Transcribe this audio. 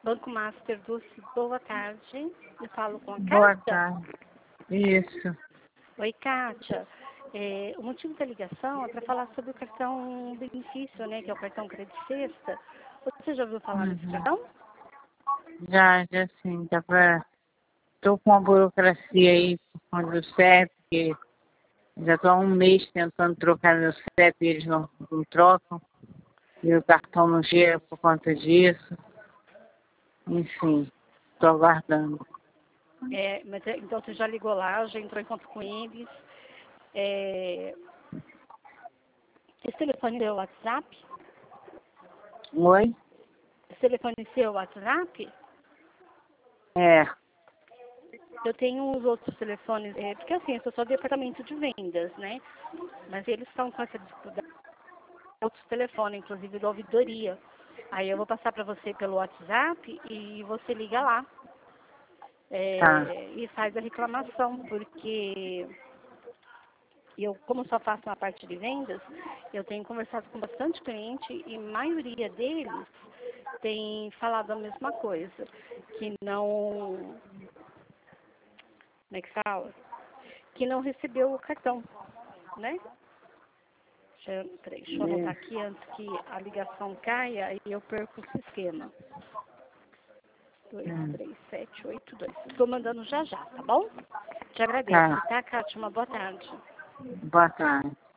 Banco Master Dulce, boa tarde. Eu falo com a Boa Kátia. tarde. Isso. Oi, Kátia. O motivo da ligação é para falar sobre o cartão benefício, né? Que é o cartão Crédito Sexta. Você já ouviu falar nesse cartão? Já sim, tô com uma burocracia aí por conta do CEP, que já estou há um mês tentando trocar meu CEP e eles não trocam. E o cartão não chega por conta disso. Enfim, estou aguardando. Mas então você já ligou lá, já entrou em contato com eles. Esse telefone é o WhatsApp? Oi? Esse telefone é o WhatsApp? É. Eu tenho uns outros telefones, porque assim, eu sou só departamento de vendas, né? Mas eles estão com essa dificuldade. Outros telefones, inclusive da ouvidoria. Aí eu vou passar para você pelo WhatsApp e você liga lá. Tá. E faz a reclamação, porque eu, como só faço uma parte de vendas, eu tenho conversado com bastante cliente e a maioria deles tem falado a mesma coisa, que não, como é que fala? Que não recebeu o cartão, né? Peraí, deixa eu anotar aqui antes que a ligação caia e eu perco o sistema. 23782. Estou mandando já, tá bom? Te agradeço, tá, Kátia? Uma boa tarde. Boa tarde.